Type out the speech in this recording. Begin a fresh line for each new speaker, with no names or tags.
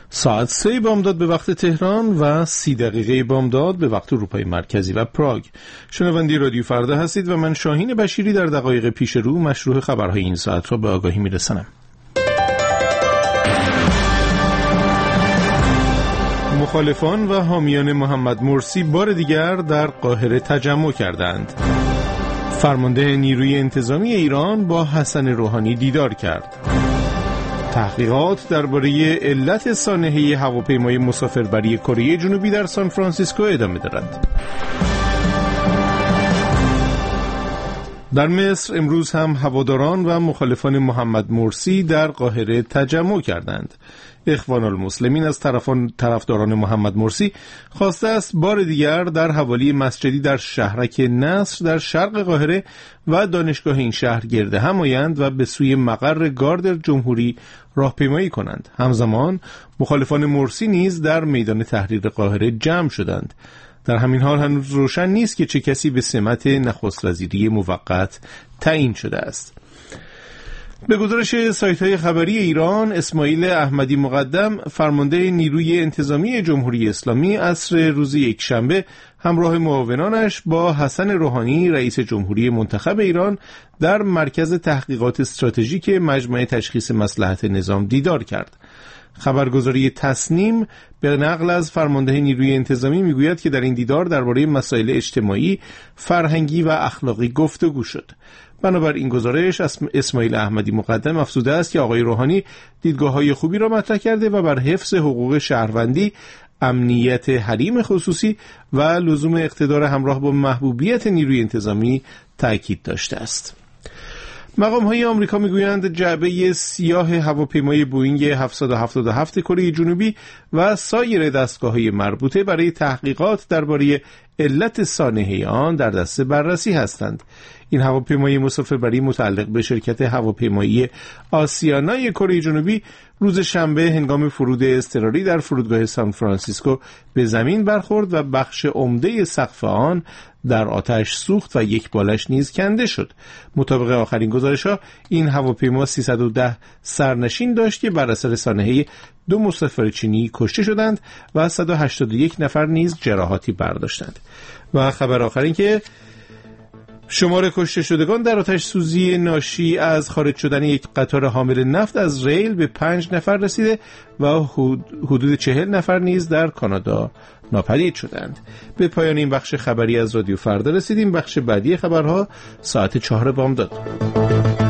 ساعت 3 بامداد به وقت تهران و 30 دقیقه بامداد به وقت اروپای مرکزی و پراگ. شنونده رادیو فردا هستید و من شاهین بشیری در دقایق پیش رو مشروع خبرهای این ساعت را به آگاهی میرسانم. مخالفان و حامیان محمد مرسی بار دیگر در قاهره تجمع کردند. فرمانده نیروی انتظامی ایران با حسن روحانی دیدار کرد. تحقیقات درباره علت سانحه هواپیمای مسافربری کره جنوبی در سان فرانسیسکو ادامه دارد. در مصر امروز هم هواداران و مخالفان محمد مرسی در قاهره تجمع کردند. اخوان المسلمین از طرفداران محمد مرسی خواسته است بار دیگر در حوالی مسجدی در شهرک نصر در شرق قاهره و دانشگاه این شهر گرد هم آیند و به سوی مقر گارد جمهوری راهپیمایی کنند. همزمان مخالفان مرسی نیز در میدان تحریر قاهره جمع شدند. در همین حال هنوز روشن نیست که چه کسی به سمت نخست وزیری موقت تعیین شده است. به گزارش سایت‌های خبری ایران، اسماعیل احمدی مقدم فرمانده نیروی انتظامی جمهوری اسلامی عصر روز یکشنبه همراه معاونانش با حسن روحانی رئیس جمهوری منتخب ایران در مرکز تحقیقات استراتژیک مجمع تشخیص مصلحت نظام دیدار کرد. خبرگزاری تسنیم به نقل از فرمانده نیروی انتظامی میگوید که در این دیدار درباره مسائل اجتماعی، فرهنگی و اخلاقی گفتگو شد. بنابر این گزارش اسماعیل احمدی مقدم افزوده است که آقای روحانی دیدگاه‌های خوبی را مطرح کرده و بر حفظ حقوق شهروندی، امنیت حریم خصوصی و لزوم اقتدار همراه با محبوبیت نیروی انتظامی تأکید داشته است. مقام‌های آمریکا میگویند جعبه سیاه هواپیمای بوئینگ 777 کره جنوبی و سایر دستگاه‌های مربوطه برای تحقیقات درباره علت سانحه آن در دست بررسی هستند. این هواپیمای مسافربری متعلق به شرکت هواپیمایی آسیانای کره جنوبی روز شنبه هنگام فرود اضطراری در فرودگاه سان فرانسیسکو به زمین برخورد و بخش عمده سقف آن در آتش سوخت و یک بالش نیز کنده شد. مطابق آخرین گزارش‌ها این هواپیما 310 سرنشین داشت که بر اثر سانحه 2 مسافر چینی کشته شدند و 181 نفر نیز جراحاتی برداشتند. و خبر آخر این که شمار کشته شدگان در آتش سوزی ناشی از خارج شدن یک قطار حامل نفت از ریل به 5 نفر رسیده و حدود 40 نفر نیز در کانادا ناپدید شدند. به پایان این بخش خبری از رادیو فردا رسیدیم. بخش بعدی خبرها ساعت 4 بامداد.